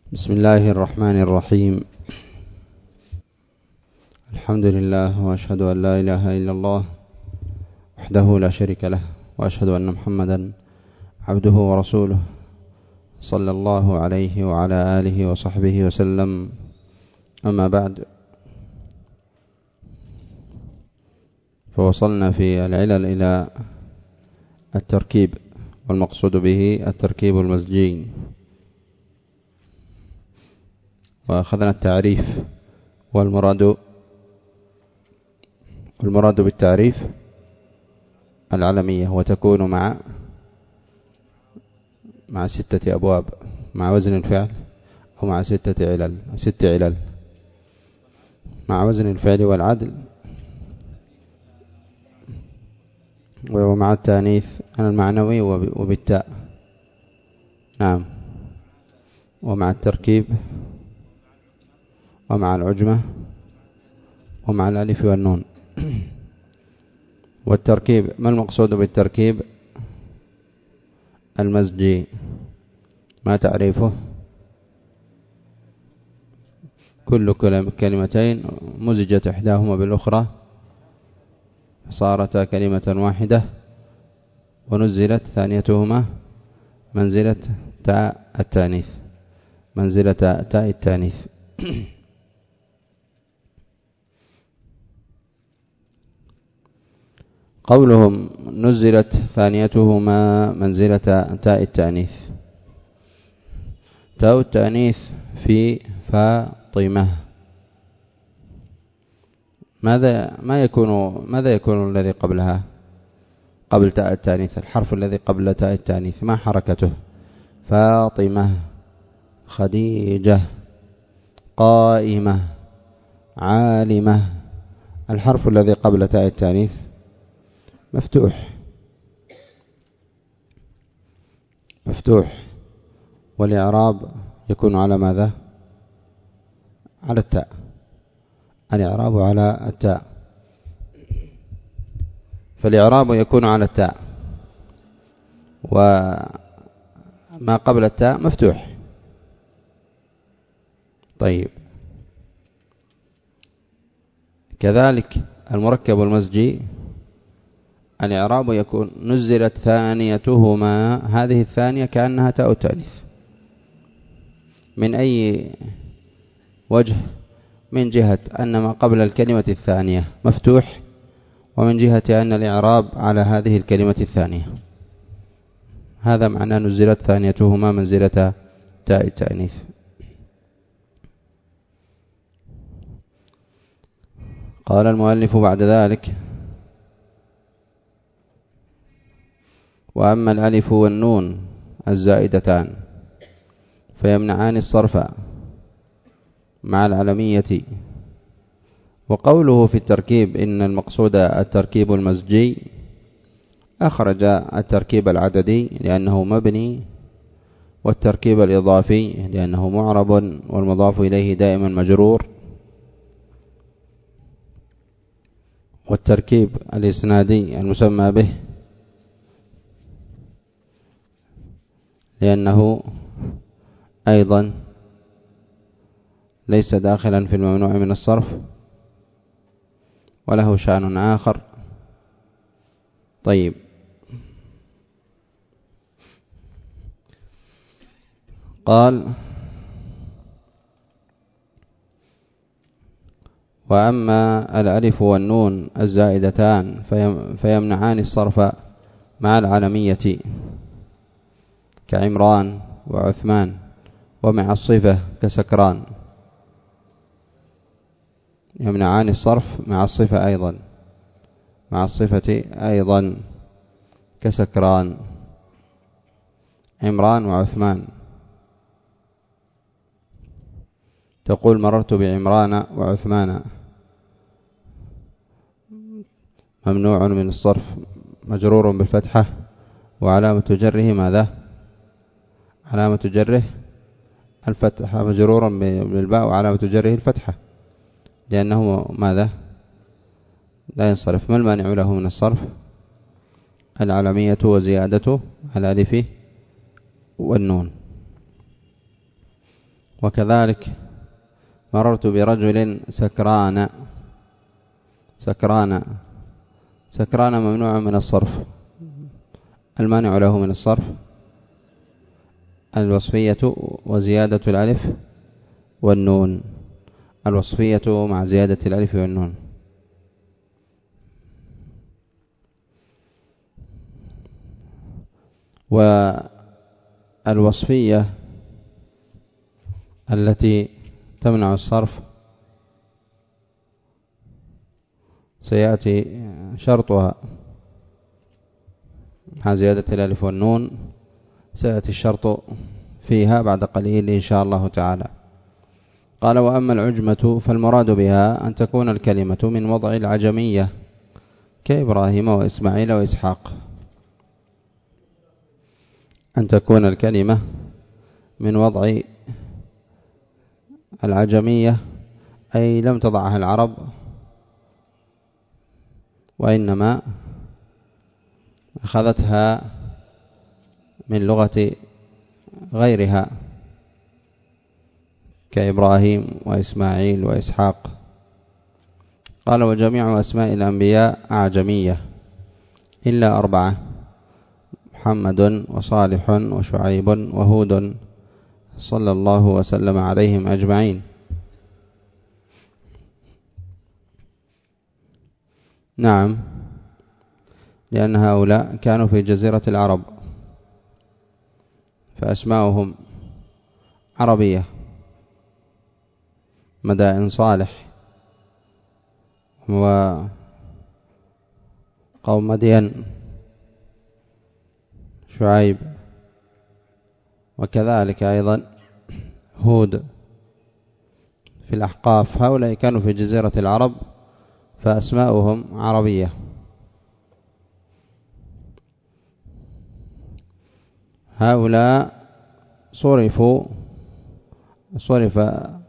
بسم الله الرحمن الرحيم. الحمد لله وأشهد أن لا إله إلا الله وحده لا شريك له، وأشهد أن محمدا عبده ورسوله صلى الله عليه وعلى آله وصحبه وسلم. أما بعد، فوصلنا في العلل إلى التركيب، والمقصود به التركيب المزجي، وأخذنا التعريف. والمراد بالتعريف العلمية، وتكون مع 6 أبواب، مع وزن الفعل، أو مع 6 علل، مع وزن الفعل والعدل، ومع التانيث المعنوي وبالتاء، نعم، ومع التركيب، ومع العجمة، ومع الألف والنون. والتركيب، ما المقصود بالتركيب المزجي؟ ما تعريفه؟ كل كلمتين مزجت إحداهما بالأخرى صارتا كلمة واحدة، ونزلت ثانيتهما منزلة تاء التانيث، منزلة تاء التانيث. قولهم نزلت ثانيتهما منزلة تاء التانيث. تاء التانيث في فاطمة، ماذا يكون الذي قبلها، قبل تاء التانيث، الحرف الذي قبل تاء التانيث ما حركته؟ فاطمة، خديجة، قائمة، عالمة. الحرف الذي قبل تاء التانيث مفتوح، والإعراب يكون على ماذا؟ على التاء. الإعراب على التاء، فالإعراب يكون على التاء، وما قبل التاء مفتوح. طيب، كذلك المركب المزجي الإعراب يكون نزلت ثانيتهما، هذه الثانية كأنها تاء التانيث. من أي وجه؟ من جهة أن ما قبل الكلمة الثانية مفتوح، ومن جهة أن الإعراب على هذه الكلمة الثانية. هذا معنى نزلت ثانيتهما منزلة تاء التانيث. قال المؤلف بعد ذلك: وأما الألف والنون الزائدتان فيمنعان الصرف مع العلمية. وقوله في التركيب إن المقصود التركيب المزجي، أخرج التركيب العددي لأنه مبني، والتركيب الإضافي لأنه معرب والمضاف إليه دائما مجرور، والتركيب الإسنادي المسمى به لأنه أيضا ليس داخلا في الممنوع من الصرف، وله شأن آخر. طيب، قال: وأما الألف والنون الزائدتان فيمنعان الصرف مع العلمية كعمران وعثمان، ومع الصفة كسكران. يمنعان الصرف مع الصفة أيضا كسكران، عمران وعثمان. تقول مررت بعمران وعثمان، ممنوع من الصرف، مجرور بالفتحة، وعلامة جره ماذا؟ علامة جره الفتحة، مجرورا بالباء، وعلامة جره الفتحة، لأنه ماذا؟ لا ينصرف. ما المانع له من الصرف؟ العلمية وزيادته الألف والنون. وكذلك مررت برجل سكران ممنوع من الصرف. المانع له من الصرف الوصفية وزيادة الألف والنون، الوصفية مع زيادة الألف والنون. والوصفية التي تمنع الصرف سيأتي شرطها مع زيادة الألف والنون، سيأتي الشرط فيها بعد قليل إن شاء الله تعالى. قال: وأما العجمة فالمراد بها أن تكون الكلمة من وضع العجمية كإبراهيم وإسماعيل وإسحاق، أن تكون الكلمة من وضع العجمية أي لم تضعها العرب، وإنما أخذتها من لغة غيرها كإبراهيم وإسماعيل وإسحاق. قال: وجميع أسماء الأنبياء أعجمية إلا 4: محمد وصالح وشعيب وهود صلى الله وسلم عليهم أجمعين. نعم، لأن هؤلاء كانوا في جزيرة العرب فأسماؤهم عربية: مدائن صالح وقوم مدين شعيب، وكذلك أيضا هود في الأحقاف. هؤلاء كانوا في جزيرة العرب فأسماؤهم عربية. هؤلاء صرف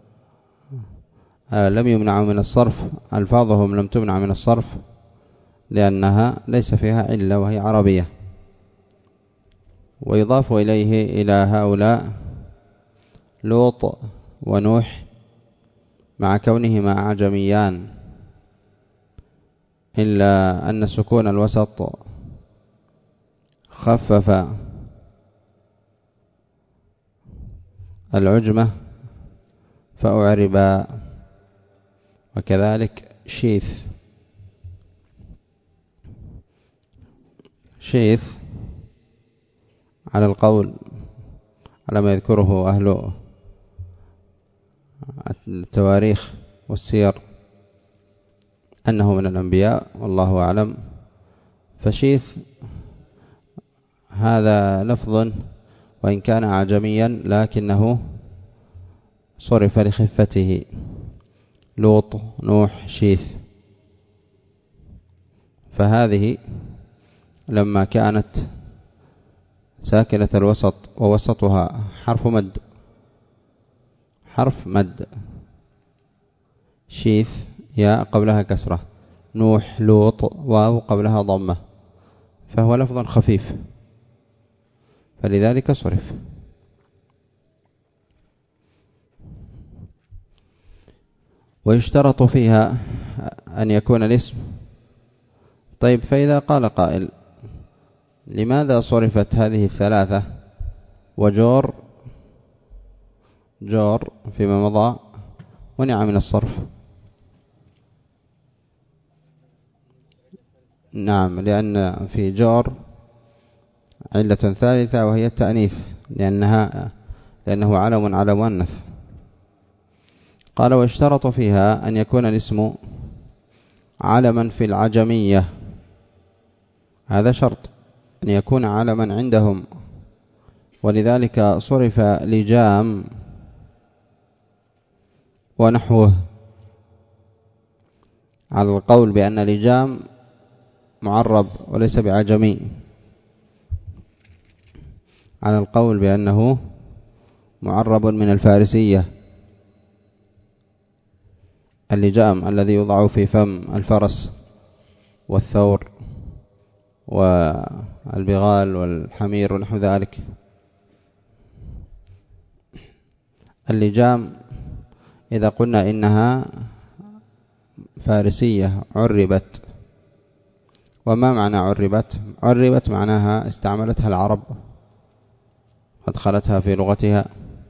لم يمنعوا من الصرف، ألفاظهم لم تمنع من الصرف لأنها ليس فيها علة وهي عربية. ويضاف إليه إلى هؤلاء لوط ونوح مع كونهما أعجميان، إلا أن سكون الوسط خفف العجمة فأعربا. وكذلك شيث على القول على ما يذكره أهل التواريخ والسير أنه من الأنبياء والله أعلم. فشيث هذا لفظ وإن كان أعجميا لكنه صرف لخفته: لوط نوح شيث. فهذه لما كانت ساكنة الوسط ووسطها حرف مد، شيث ياء قبلها كسرة، نوح لوط واو قبلها ضمة، فهو لفظ خفيف فلذلك صرف. ويشترط فيها أن يكون الاسم. طيب، فإذا قال قائل: لماذا صرفت هذه الثلاثة وجور فيما مضى منع من الصرف؟ نعم، لأن في جور علة ثالثة وهي التأنيث، لأنه علم على مؤنث. قال: واشترط فيها أن يكون الاسم علما في العجمية، هذا شرط أن يكون علما عندهم، ولذلك صرف لجام ونحوه على القول بأن لجام معرب وليس بعجمي، على القول بأنه معرب من الفارسية، اللجام الذي يوضع في فم الفرس والثور والبغال والحمير ونحو ذلك. اللجام إذا قلنا إنها فارسية عربت. وما معنى عربت؟ عربت معناها استعملتها العرب أدخلتها في لغتها.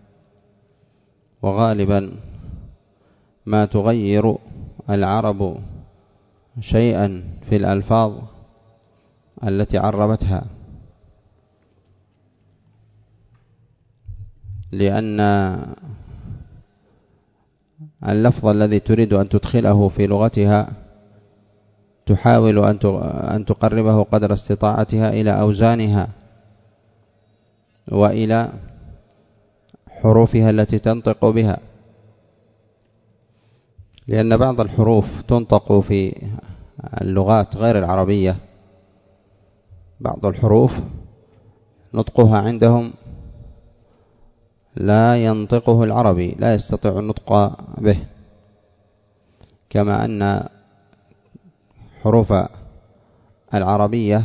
وغالبا ما تغير العرب شيئا في الألفاظ التي عربتها، لأن اللفظ الذي تريد أن تدخله في لغتها تحاول أن تقربه قدر استطاعتها إلى أوزانها وإلى حروفها التي تنطق بها، لأن بعض الحروف تنطق في اللغات غير العربية، بعض الحروف نطقها عندهم لا ينطقه العربي، لا يستطيع النطق به، كما أن حروف العربية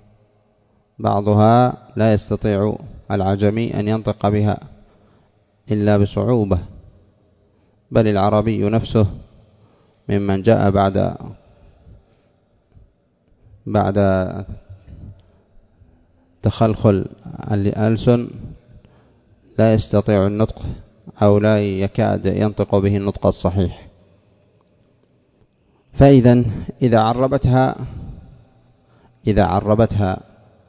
بعضها لا يستطيع العجمي أن ينطق بها إلا بصعوبة، بل العربي نفسه ممن جاء بعد تخلخل الألسن لا يستطيع النطق أو لا يكاد ينطق به النطق الصحيح. فإذا إذا عربتها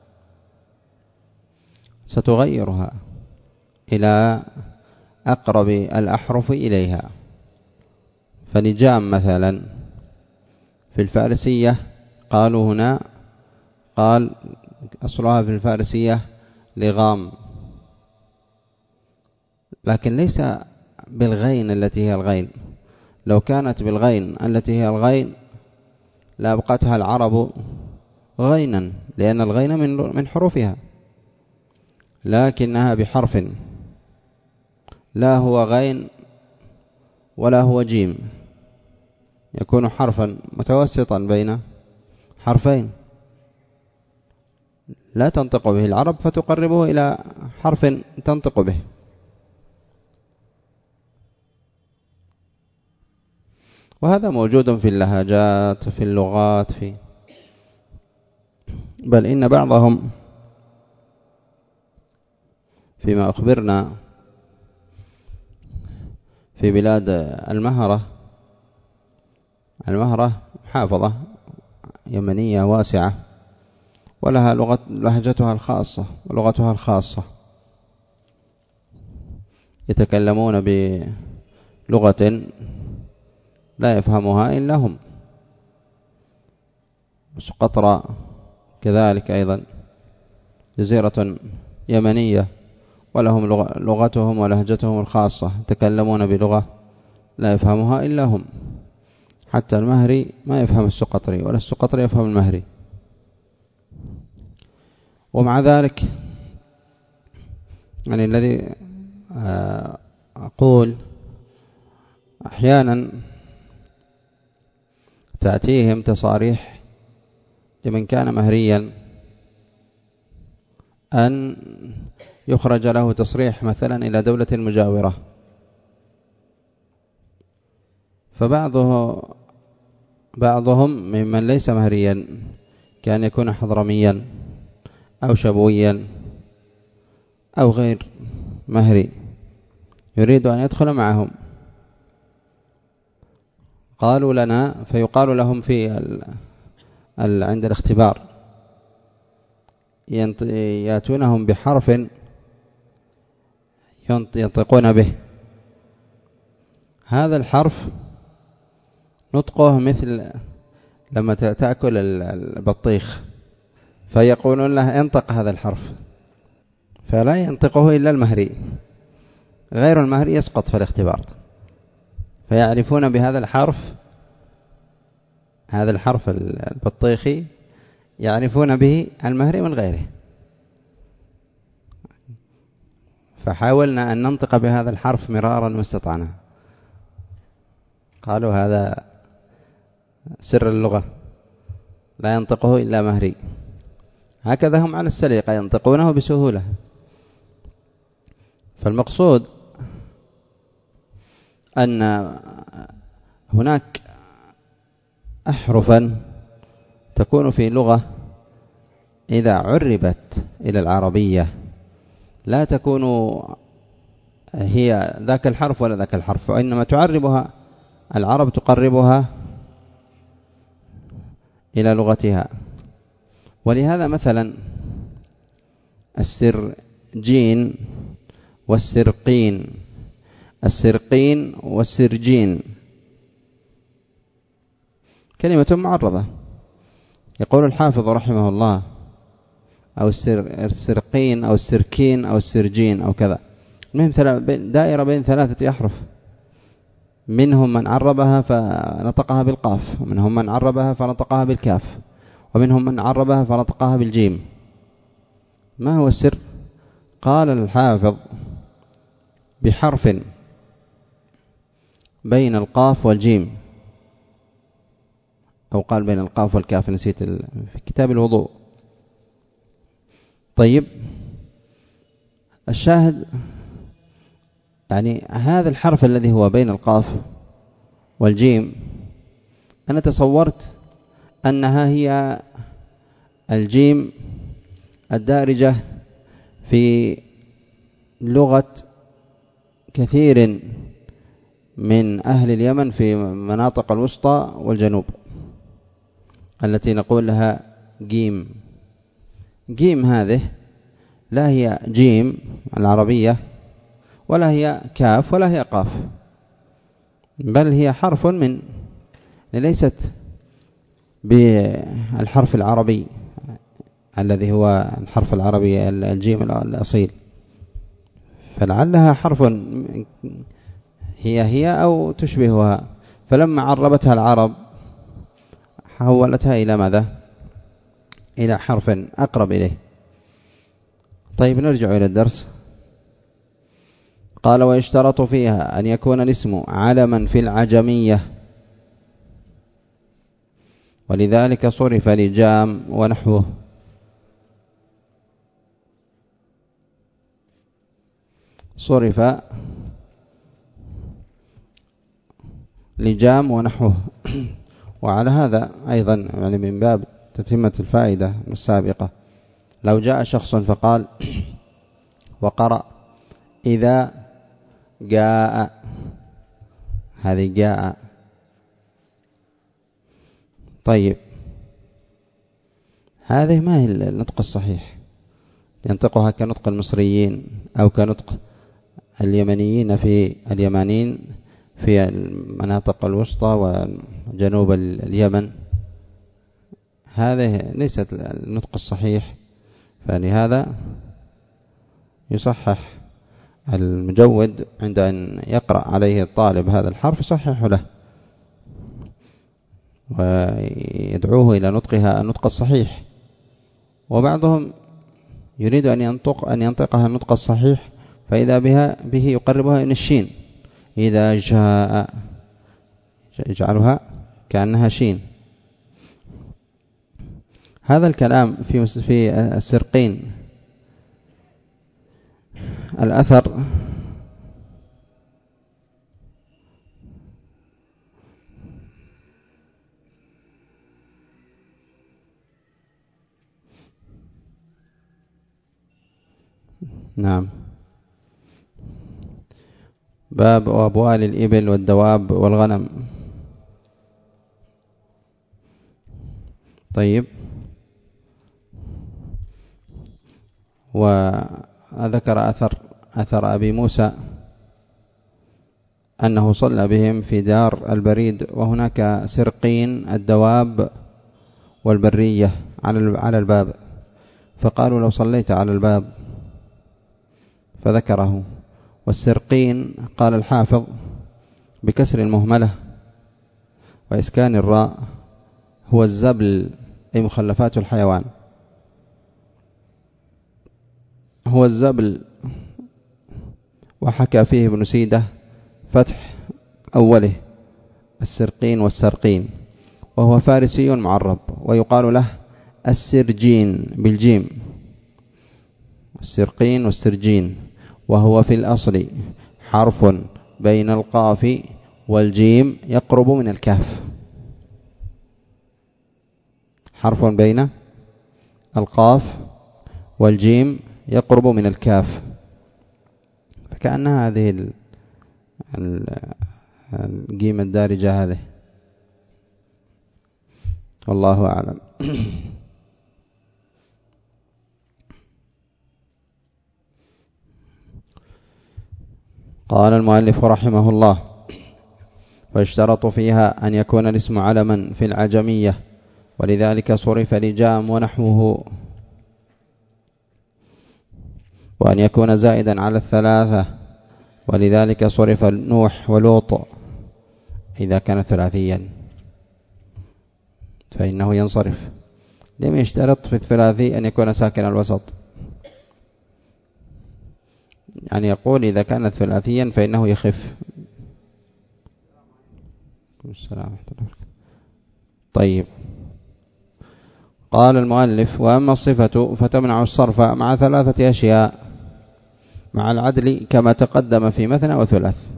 ستغيرها إلى أقرب الأحرف إليها. فلجام مثلا في الفارسية قالوا هنا، قال أصلها في الفارسية لغام، لكن ليس بالغين التي هي الغين. لو كانت بالغين التي هي الغين لأبقتها العرب غينا، لأن الغين من حروفها، لكنها بحرف لا هو غين ولا هو جيم، يكون حرفا متوسطا بين حرفين لا تنطق به العرب، فتقربه إلى حرف تنطق به. وهذا موجود في اللهجات، في اللغات، بل إن بعضهم فيما أخبرنا في بلاد المهرة محافظة يمنية واسعة ولها لهجتها الخاصة ولغتها الخاصة، يتكلمون بلغة لا يفهمها إلا هم. سقطرى كذلك أيضا جزيرة يمنية ولهم لغتهم ولهجتهم الخاصة، يتكلمون بلغة لا يفهمها إلا هم. حتى المهري ما يفهم السقطري ولا السقطري يفهم المهري. ومع ذلك يعني الذي أقول أحيانا تأتيهم تصاريح لمن كان مهريا أن يخرج له تصريح مثلا إلى دولة مجاورة، فبعضهم ممن ليس مهريا كان يكون حضرميا أو شبويا أو غير مهري يريد أن يدخل معهم، قالوا لنا، فيقال لهم عند الاختبار يأتونهم بحرف ينطقون به، هذا الحرف نطقه مثل لما تأكل البطيخ فيقولون له انطق هذا الحرف، فلا ينطقه إلا المهري، غير المهري يسقط في الاختبار. فيعرفون بهذا الحرف، هذا الحرف البطيخي يعرفون به المهري من غيره. فحاولنا أن ننطق بهذا الحرف مرارا ما استطعنا، قالوا هذا سر اللغة لا ينطقه إلا مهري. هكذا هم على السليقة ينطقونه بسهولة. فالمقصود أن هناك أحرفا تكون في لغة إذا عربت إلى العربية لا تكون هي ذاك الحرف ولا ذاك الحرف، وإنما تعربها العرب، تقربها إلى لغتها. ولهذا مثلا السرجين والسرقين، السرقين والسرجين كلمة معربة. يقول الحافظ رحمه الله أو السرقين أو السركين أو السرجين أو كذا، المهم دائرة بين ثلاثة أحرف، منهم من عربها فنطقها بالقاف، ومنهم من عربها فنطقها بالكاف، ومنهم من عربها فنطقها بالجيم. ما هو السر؟ قال الحافظ بحرف بين القاف والجيم، أو قال بين القاف والكاف، نسيت في كتاب الوضوء. طيب الشاهد يعني هذا الحرف الذي هو بين القاف والجيم، أنا تصورت أنها هي الجيم الدارجة في لغة كثير من أهل اليمن في مناطق الوسطى والجنوب، التي نقول لها جيم. جيم هذه لا هي جيم العربية، ولا هي كاف، ولا هي قاف، بل هي حرف من، ليست بالحرف العربي الذي هو الحرف العربي الجيم الأصيل، فلعلها حرف هي أو تشبهها، فلما عربتها العرب حولتها إلى ماذا؟ إلى حرف أقرب إليه. طيب نرجع إلى الدرس. قال: ويشترط فيها أن يكون الاسم علما في العجمية، ولذلك صرف لجام ونحوه. صرف لجام ونحوه. وعلى هذا أيضا يعني من باب تتمة الفائدة السابقة، لو جاء شخص فقال وقرأ إذا جاء، هذه جاء، طيب هذه ما هي النطق الصحيح؟ ينطقها كنطق المصريين أو كنطق اليمنيين في المناطق الوسطى وجنوب اليمن، هذه ليست النطق الصحيح. فلهذا يصحح المجود عند أن يقرأ عليه الطالب هذا الحرف يصحح له ويدعوه إلى نطقها النطق الصحيح. وبعضهم يريد أن ينطقها النطق الصحيح، فإذا به يقربها إلى الشين، إذا جاء يجعلها كأنها شين. هذا الكلام في السرقين. الأثر نعم. باب وأبوال الإبل والدواب والغنم. طيب، وذكر أثر أبي موسى أنه صلى بهم في دار البريد، وهناك سرقين الدواب والبرية على الباب، فقالوا لو صليت على الباب، فذكره. والسرقين قال الحافظ بكسر المهملة وإسكان الراء هو الزبل، أي مخلفات الحيوان، هو الزبل. وحكى فيه ابن سيدة فتح أوله السرقين والسرقين، وهو فارسي معرب، ويقال له السرجين بالجيم، السرقين والسرجين، وهو في الأصل حرف بين القاف والجيم يقرب من الكاف، حرف بين القاف والجيم يقرب من الكاف، فكأن هذه الجيم الدارجة هذه، والله أعلم. قال المؤلف رحمه الله: ويشترط فيها أن يكون الاسم علما في العجمية، ولذلك صرف لجام ونحوه، وأن يكون زائدا على الثلاثة، ولذلك صرف نوح ولوط إذا كان ثلاثيا فإنه ينصرف. لم يشترط في الثلاثي أن يكون ساكن الوسط، يعني يقول إذا كان ثلاثيا فإنه يخف. طيب، قال المؤلف: وأما الصفة فتمنع الصرف مع ثلاثة أشياء مع العدل كما تقدم في مثنى وثلاث.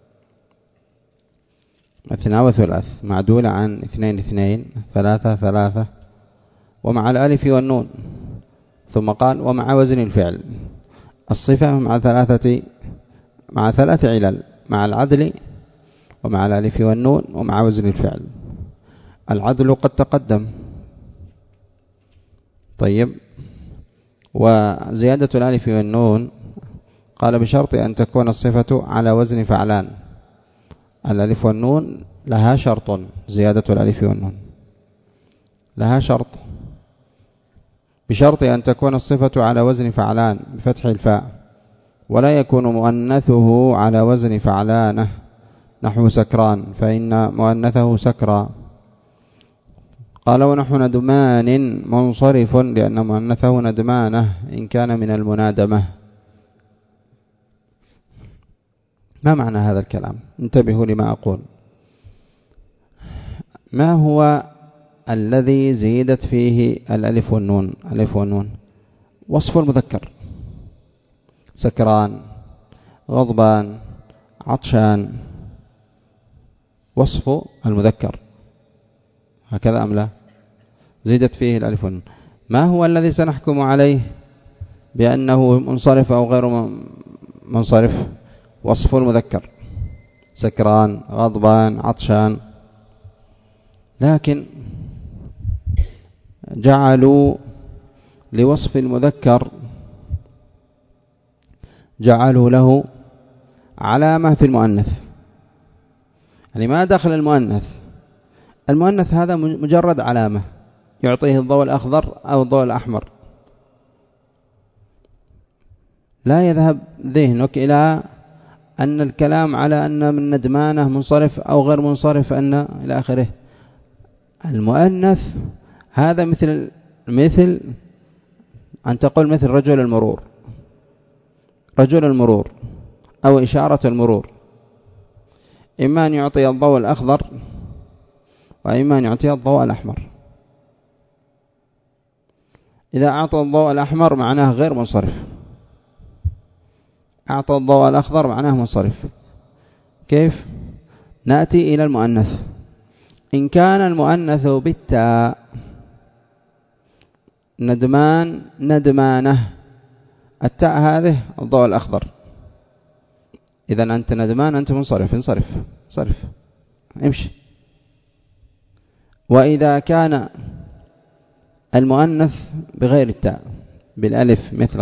مثنى وثلاث معدولة عن 2 2 3 3، ومع الألف والنون. ثم قال: ومع وزن الفعل. الصفة مع ثلاث علل: مع العدل ومع الألف والنون ومع وزن الفعل. العدل قد تقدم. طيب، وزيادة الألف والنون قال بشرط أن تكون الصفة على وزن فعلان. الألف والنون لها شرط، زيادة الألف والنون لها شرط، بشرط أن تكون الصفة على وزن فعلان بفتح الفاء، ولا يكون مؤنثه على وزن فعلانه، نحو سكران فإن مؤنثه سكرى. قال: ونحو ندمان منصرف لأن مؤنثه ندمانه إن كان من المنادمة. ما معنى هذا الكلام؟ انتبهوا لما أقول. ما هو الذي زيدت فيه الألف والنون؟ الألف والنون وصف المذكر: سكران، غضبان، عطشان، وصف المذكر، هكذا أم لا؟ زيدت فيه الألف والنون. ما هو الذي سنحكم عليه بأنه منصرف أو غير منصرف؟ وصف المذكر: سكران، غضبان، عطشان. لكن جعلوا لوصف المذكر جعلوا له علامة في المؤنث، يعني ما دخل المؤنث هذا مجرد علامة يعطيه الضوء الأخضر أو الضوء الأحمر. لا يذهب ذهنك إلى أن الكلام على أن من ندمانه منصرف أو غير منصرف أن إلى آخره. المؤنث هذا مثل أن تقول مثل رجل المرور أو إشارة المرور، إما أن يعطي الضوء الأخضر وإما أن يعطي الضوء الأحمر. إذا أعطى الضوء الأحمر معناه غير منصرف، أعطى الضوء الأخضر معناه منصرف. كيف؟ نأتي إلى المؤنث. إن كان المؤنث بالتاء: ندمان، ندمانه، التاء هذه الضوء الأخضر، إذا أنت ندمان، أنت منصرف، انصرف امشي. وإذا كان المؤنث بغير التاء بالألف مثل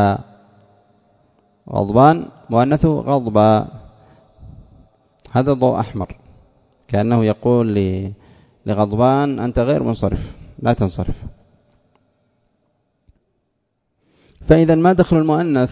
غضبان مؤنثه غضبا، هذا ضوء أحمر، كأنه يقول لغضبان أنت غير منصرف، لا تنصرف. فإذا ما دخل المؤنث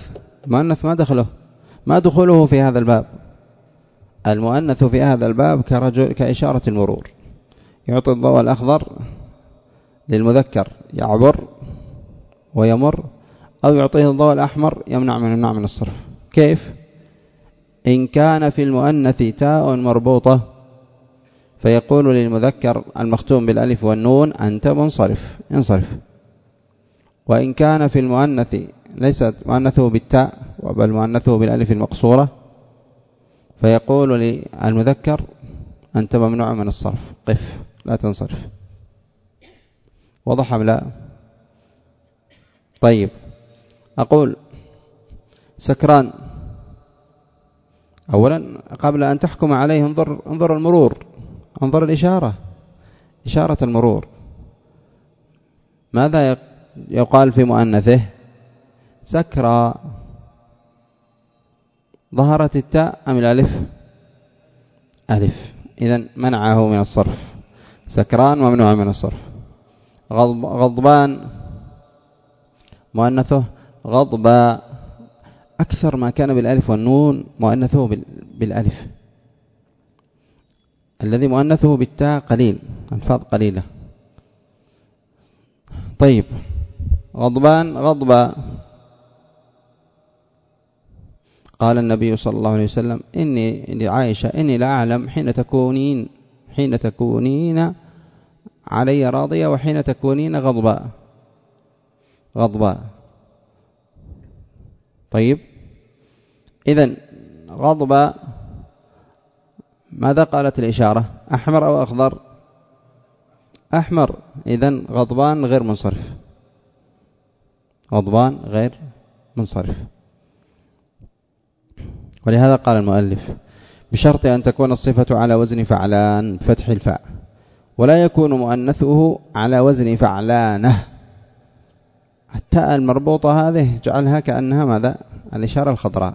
ما دخله في هذا الباب. المؤنث في هذا الباب كإشارة المرور، يعطي الضوء الأخضر للمذكر يعبر ويمر، أو يعطيه الضوء الأحمر يمنع من الصرف. كيف؟ إن كان في المؤنث تاء مربوطة فيقول للمذكر المختوم بالألف والنون أنت منصرف، انصرف. وإن كان في المؤنث ليست مؤنثه بالتاء بل مؤنثه بالألف المقصورة فيقول للمذكر أنت ممنوع من الصرف، قف لا تنصرف. وضح أم لا؟ طيب، أقول سكران، أولا قبل أن تحكم عليه انظر المرور، انظر الإشارة، إشارة المرور. ماذا يقال في مؤنثه؟ سكرى. ظهرت التاء أم الألف؟ ألف، إذن منعه من الصرف. سكران ممنوع من الصرف. غضبان مؤنثه غضبا، أكثر ما كان بالألف والنون مؤنثه بالألف. الذي مؤنثه بالتاء قليل، ألفاظ قليلة. طيب، غضبان غضبا. قال النبي صلى الله عليه وسلم إني لعائشة إني لا أعلم حين تكونين علي راضية وحين تكونين غضباء. طيب، إذن غضباء ماذا قالت الإشارة؟ أحمر أو أخضر؟ أحمر. إذن غضبان غير منصرف، غضبان غير منصرف. ولهذا قال المؤلف بشرط أن تكون الصفة على وزن فعلان فتح الفاء، ولا يكون مؤنثه على وزن فعلانه. التاء المربوطة هذه جعلها كأنها ماذا؟ الإشارة الخضراء،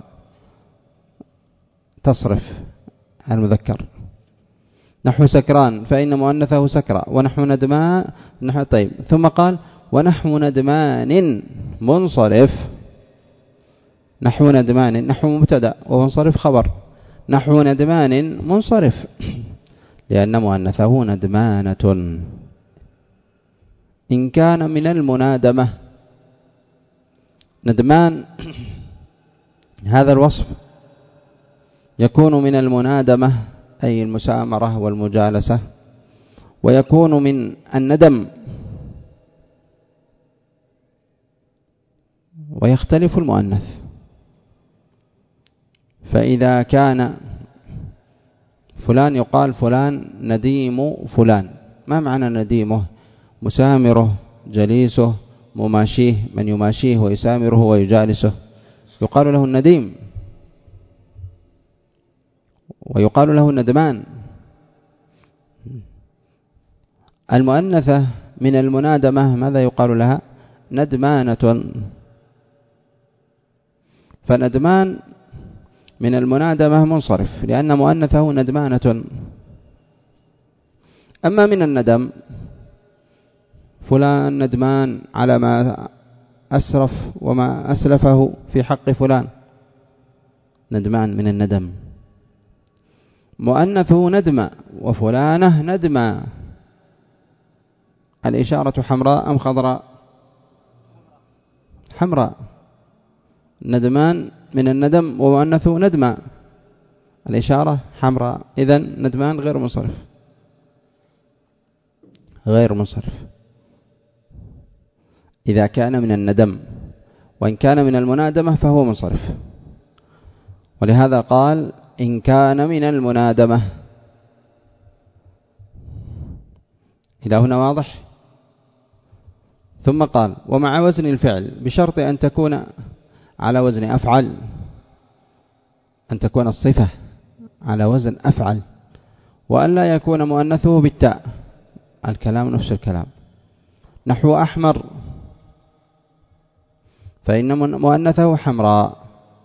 تصرف المذكر. نحو سكران فإن مؤنثه سكرى، ونحو ندمان طيب، ثم قال ونحو ندمان منصرف. نحو ندمان، نحو مبتدأ ومنصرف خبر. نحو ندمان منصرف لأن مؤنثه ندمانة. إن كان من المنادمة، ندمان هذا الوصف يكون من المنادمة أي المسامرة والمجالسة، ويكون من الندم، ويختلف المؤنث. فإذا كان فلان يقال فلان نديم فلان، ما معنى نديمه؟ مسامره، جليسه، مماشيه، من يماشيه ويسامره ويجالسه يقال له النديم، ويقال له الندمان. المؤنثة من المنادمة ماذا يقال لها؟ ندمانة. فندمان من المنادمة منصرف لأن مؤنثه ندمانة. أما من الندم فلان ندمان على ما أسرف وما أسلفه في حق فلان، ندمان من الندم. مؤنثه ندم وفلانه ندما. الإشارة حمراء أم خضراء؟ حمراء. ندمان من الندم ومؤنثه ندما، الإشارة حمراء. إذن ندمان غير منصرف، غير منصرف إذا كان من الندم، وإن كان من المنادمة فهو منصرف. ولهذا قال إن كان من المنادمة. إلى هنا واضح؟ ثم قال ومع وزن الفعل بشرط أن تكون على وزن أفعل، أن تكون الصفة على وزن أفعل، وأن لا يكون مؤنثه بالتاء. الكلام نفس الكلام. نحو أحمر فإن مؤنثه حمراء.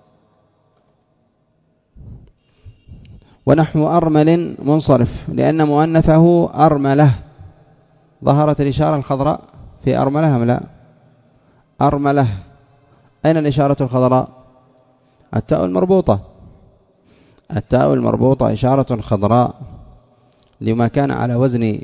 ونحو أرمل منصرف لأن مؤنثه أرملة. ظهرت الإشارة الخضراء في أرملة أم لا؟ أرملة. أين الإشارة الخضراء؟ التاء المربوطة. التاء المربوطة إشارة خضراء لما كان على وزن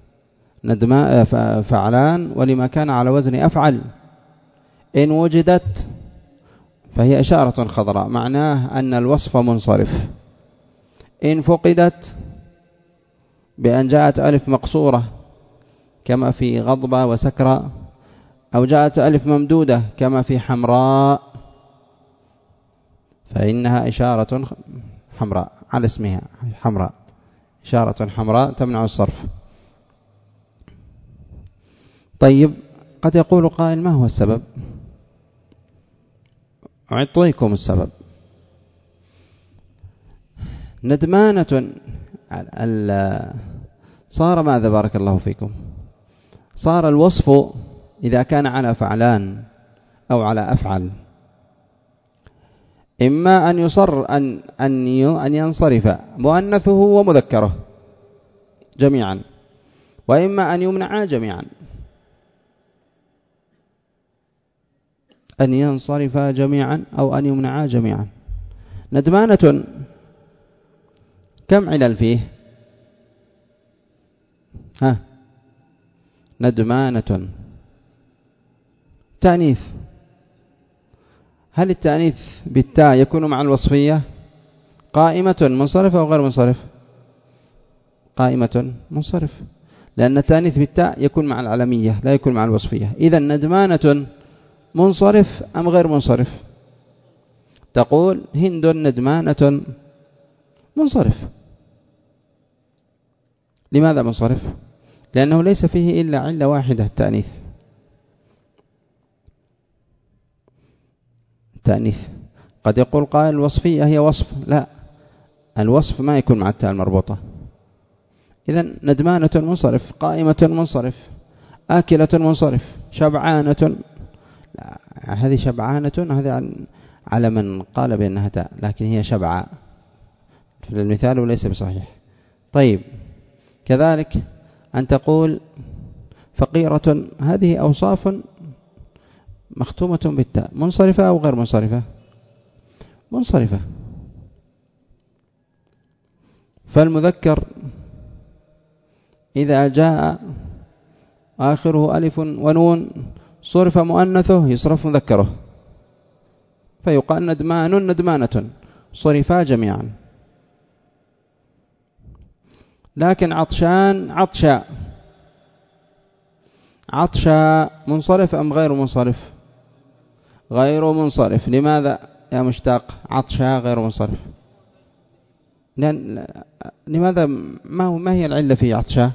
فعلان ولما كان على وزن أفعل. إن وجدت فهي إشارة خضراء، معناه أن الوصف منصرف. إن فقدت بأن جاءت ألف مقصورة كما في غضبة وسكرة، أو جاءت ألف ممدودة كما في حمراء، فإنها إشارة حمراء. على اسمها حمراء، إشارة حمراء تمنع الصرف. طيب قد يقول قائل ما هو السبب؟ أعطيكم السبب. ندمانة صار ماذا بارك الله فيكم؟ صار الوصف إذا كان على فعلان أو على أفعل إما أن يصر أن ينصرف مؤنثه ومذكره جميعا، وإما أن يمنع جميعا، أن ينصرف جميعا أو أن يمنع جميعا. ندمانة كم علل فيه؟ ندمانة تأنيث. هل التأنيث بالتاء يكون مع الوصفية؟ قائمة منصرفة أو غير منصرف؟ قائمة منصرف، لأن التأنيث بالتاء يكون مع العلمية لا يكون مع الوصفية. إذن ندمانة منصرف أم غير منصرف؟ تقول هند ندمانة منصرف. لماذا منصرف؟ لأنه ليس فيه إلا علة واحدة، التأنيث. قد يقول قائل الوصفية هي وصف، لا، الوصف ما يكون مع التاء المربوطة. إذن ندمانة منصرف، قائمة منصرف، آكلة منصرف، شبعانة. هذه شبعانة، هذه على من قال بأنها تاء، لكن هي شبعاء في المثال وليس بصحيح. طيب كذلك أن تقول فقيرة، هذه أوصاف مختومة بالتاء، منصرفة أو غير منصرفة؟ منصرفة. فالمذكر إذا جاء آخره ألف ونون صرف مؤنثه يصرف مذكره، فيقال ندمان ندمانة، صرفا جميعا. لكن عطشان عطشا منصرف أم غير منصرف؟ غير منصرف. لماذا يا مشتاق عطشا غير منصرف؟ لماذا؟ ما هي العلة في عطشا؟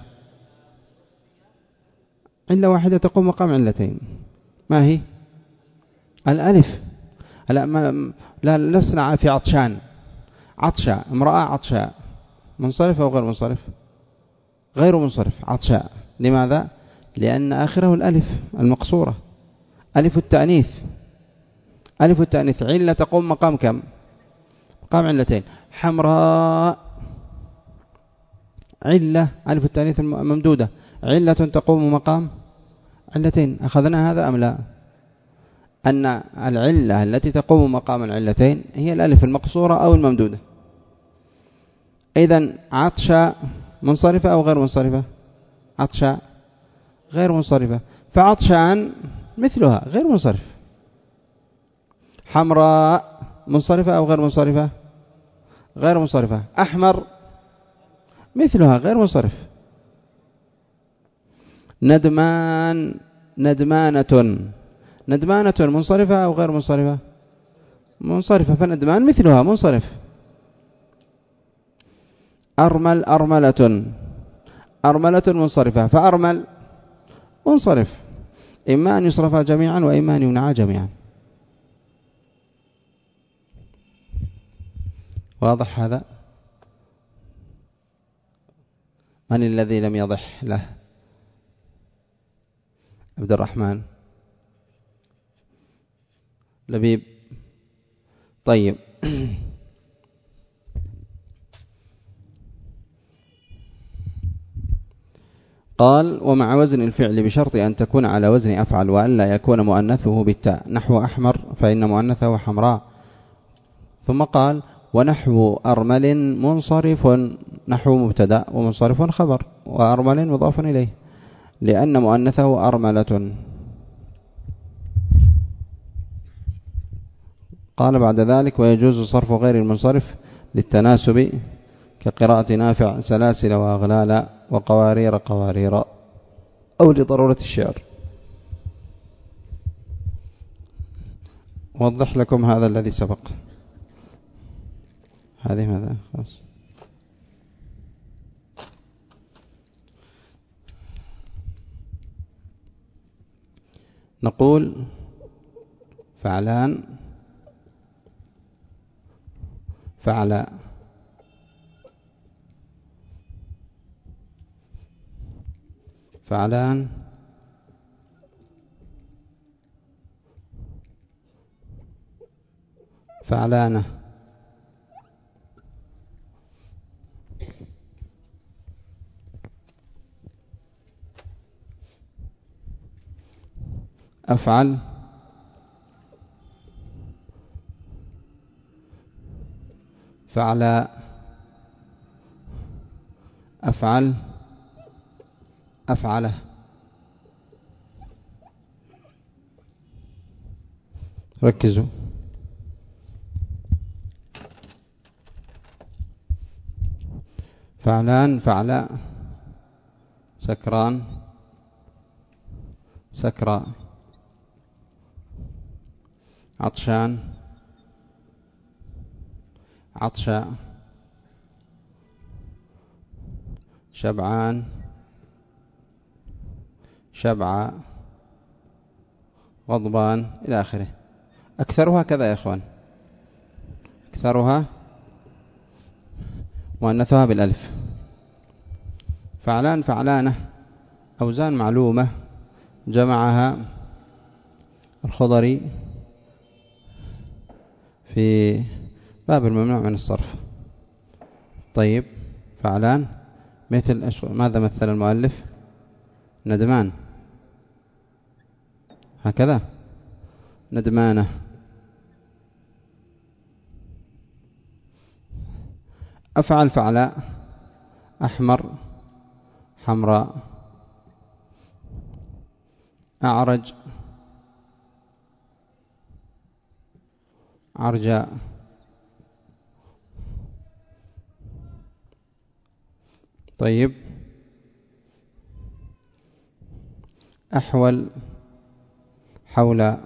علة واحدة تقوم مقام علتين. ما هي؟ الألف. لا لسنا في عطشان. عطشا، امرأة عطشا، منصرف أو غير منصرف؟ غير منصرف. عطشا. لماذا؟ لأن آخره الألف المقصورة، ألف التأنيث. ألف التأنيث علة تقوم مقام كم؟ مقام علتين. حمراء علة، ألف التأنيث ممدودة، علة تقوم مقام علتين. أخذنا هذا أم لا؟ أن العلة التي تقوم مقام العلتين هي الألف المقصورة أو الممدودة. إذن عطشا منصرفة أو غير منصرفة؟ عطشا غير منصرفة، فعطشان مثلها غير منصرف. حمراء منصرفة أو غير منصرفة؟ غير منصرفة. أحمر مثلها غير منصرف. ندمانة منصرفة أو غير منصرفة؟ منصرفة، فندمان مثلها منصرف. أرملة منصرفة، فأرمل منصرف، إما أن يصرفا جميعا وإما أن يمنعا جميعا. واضح هذا؟ من الذي لم يضح له؟ عبد الرحمن، لبيب. طيب قال ومع وزن الفعل بشرط أن تكون على وزن أفعل وألا يكون مؤنثه بالتاء، نحو أحمر فإن مؤنثه حمراء. ثم قال ونحو أرمل منصرف، نحو مبتدأ ومنصرف خبر، وأرمل مضاف إليه لأن مؤنثه أرملة. قال بعد ذلك ويجوز صرف غير المنصرف للتناسب كقراءة نافع سلاسل وأغلال وقوارير قوارير، أو لضرورة الشعر. وضح لكم هذا الذي سبق. هذه ماذا خلاص. نقول فعلان فعلا، فعلان فعلانة، أفعل فعلا، أفعل أفعله. ركزوا. فعلان فعلا، سكران سكرى، عطشان عطشا، شبعان شبعا، غضبان إلى آخره. أكثرها كذا يا إخوان، أكثرها مؤنثها بالألف. فعلان فعلانة أوزان معلومة جمعها الخضري في باب الممنوع من الصرف. طيب فعلان مثل ماذا مثل المؤلف؟ ندمان، هكذا ندمانة. أفعل فعلاء، أحمر حمراء، أعرج عرجاء، طيب أحول حولاء،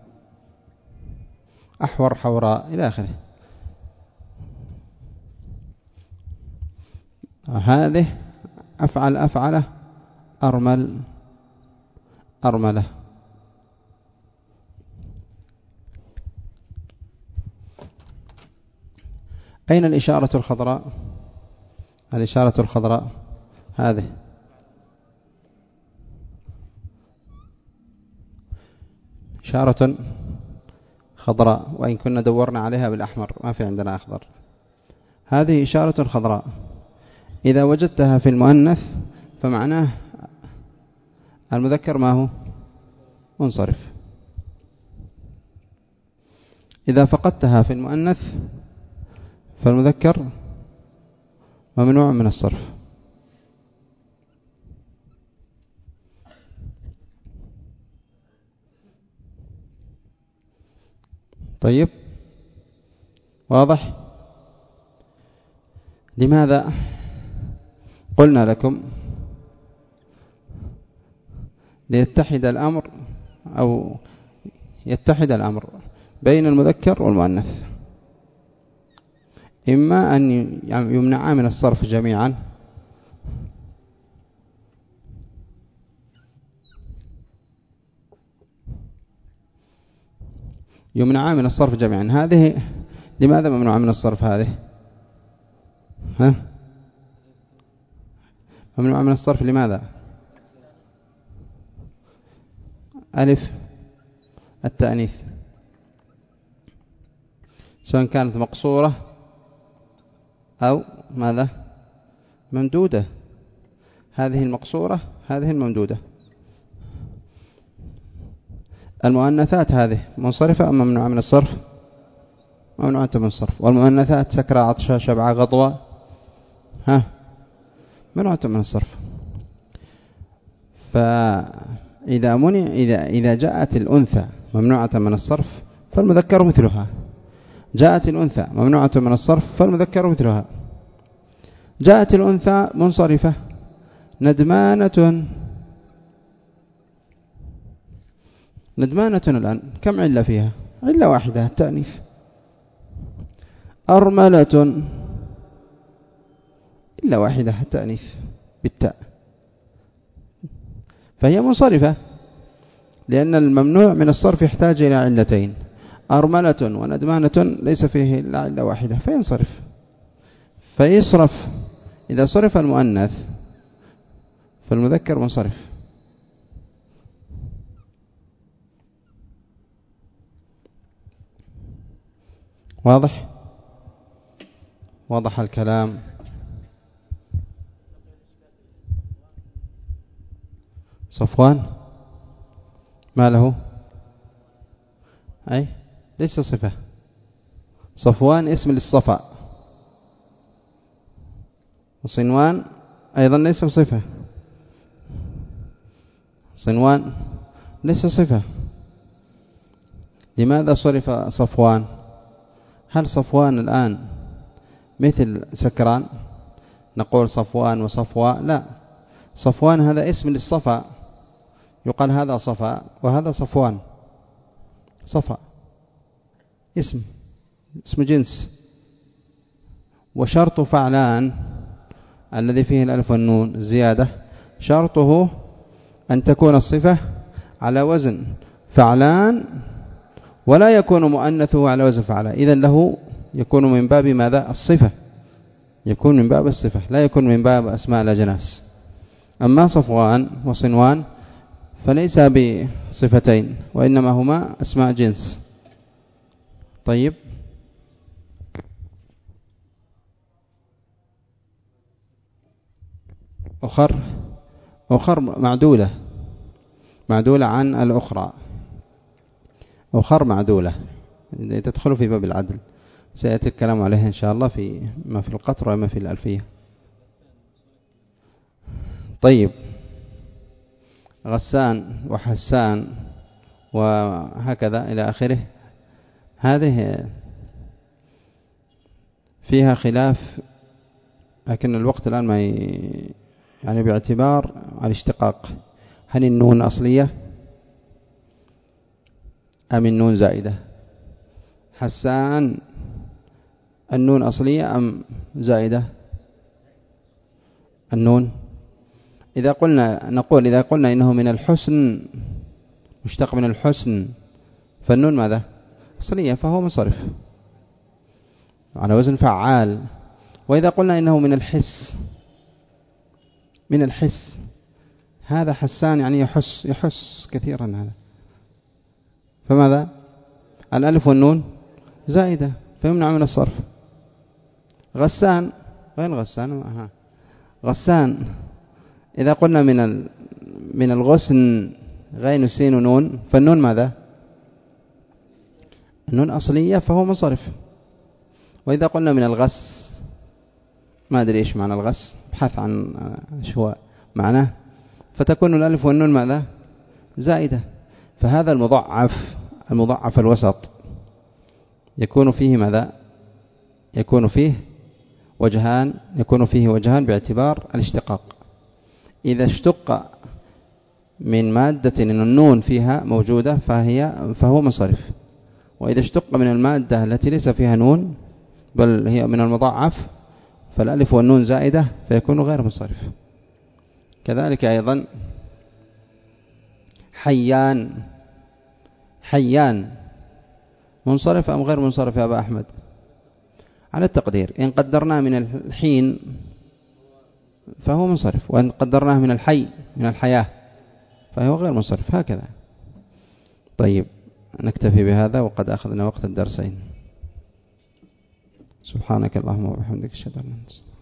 أحور حوراء إلى آخره. هذه أفعل أفعله، أرمل أرملة. أين الإشارة الخضراء؟ الإشارة الخضراء هذه إشارة خضراء، وإن كنا دورنا عليها بالأحمر ما في عندنا أخضر. هذه إشارة خضراء، إذا وجدتها في المؤنث فمعناه المذكر ما هو منصرف، إذا فقدتها في المؤنث فالمذكر ممنوع من الصرف. طيب واضح؟ لماذا قلنا لكم ليتحد الأمر أو يتحد الأمر بين المذكر والمؤنث، إما أن يمنعا من الصرف جميعا يمنعا من الصرف جميعا. هذه لماذا ممنوعة من الصرف؟ هذه ممنوعة من الصرف لماذا؟ ألف التأنيث، سواء كانت مقصورة أو ماذا ممدودة. هذه المقصورة هذه الممدودة. المؤنثات هذه منصرفة أم ممنوعة من الصرف؟ ممنوعة من الصرف. والمؤنثات سكرى عطشة شبعة غضوة ممنوعة من الصرف. فإذا إذا جاءت الأنثى ممنوعة من الصرف فالمذكر مثلها، جاءت الأنثى ممنوعة من الصرف فالمذكر مثلها. جاءت الأنثى منصرفة ندمانة، ندمانة الآن كم علة فيها؟ علة واحدة التأنيث. أرملة إلا واحدة التأنيث بالتاء، فهي منصرفة. لأن الممنوع من الصرف يحتاج إلى علتين، أرملة وندمانة ليس فيه إلا علة واحدة فينصرف. فيصرف إذا صرف المؤنث فالمذكر منصرف. واضح؟ واضح الكلام؟ صفوان ما له؟ أي ليس صفة. صفوان اسم للصفا، وصنوان أيضا ليس صفة. صنوان ليس صفة. لماذا صرف صفوان؟ هل صفوان الآن مثل سكران نقول صفوان وصفواء؟ لا، صفوان هذا اسم للصفا، يقال هذا صفا وهذا صفوان. صفا اسم جنس. وشرط فعلان الذي فيه الألف والنون الزيادة شرطه أن تكون الصفة على وزن فعلان ولا يكون مؤنثه على وزن فعلان، إذن له يكون من باب ماذا؟ الصفة، يكون من باب الصفة لا يكون من باب أسماء الأجناس. أما صفوان وصنوان فليس بصفتين وإنما هما أسماء جنس. طيب، أخر معدولة عن الأخرى. أخر معدولة تدخل في باب العدل، سيأتي الكلام عليها إن شاء الله في ما في القطر وما في الألفية. طيب، غسان وحسان وهكذا إلى آخره، هذه فيها خلاف، لكن الوقت الآن ما يعني باعتبار الاشتقاق، هل النون أصلية أم النون زائدة؟ حسان النون أصلية أم زائدة؟ النون إذا قلنا إنه من الحسن، مشتق من الحسن، فالنون ماذا؟ أصلية، فهو منصرف على وزن فعال. وإذا قلنا إنه من الحس، هذا حسان يعني يحس كثيرا، هذا فماذا؟ الألف والنون زائدة فيمنع من الصرف. غسان، وين غسان؟ غسان إذا قلنا من الغسن غين سين ونون، فالنون ماذا؟ النون أصلية فهو منصرف. وإذا قلنا من الغس، ما أدري إيش معنى الغس، ابحث عن شو معناه، فتكون الألف والنون ماذا؟ زائدة. فهذا المضاعف الوسط يكون فيه ماذا؟ يكون فيه وجهان باعتبار الاشتقاق. إذا اشتق من مادة إن النون فيها موجودة فهو منصرف، وإذا اشتق من المادة التي ليس فيها نون بل هي من المضاعف فالألف والنون زائدة فيكون غير منصرف. كذلك أيضا حيان منصرف أم غير منصرف يا أبا أحمد؟ على التقدير، إن قدرناه من الحين فهو منصرف، وإن قدرناه من الحياة فهو غير منصرف، هكذا. طيب، نكتفي بهذا وقد أخذنا وقت الدرسين. سبحانك اللهم وبحمدك، أشهد أن لا إله إلا أنت.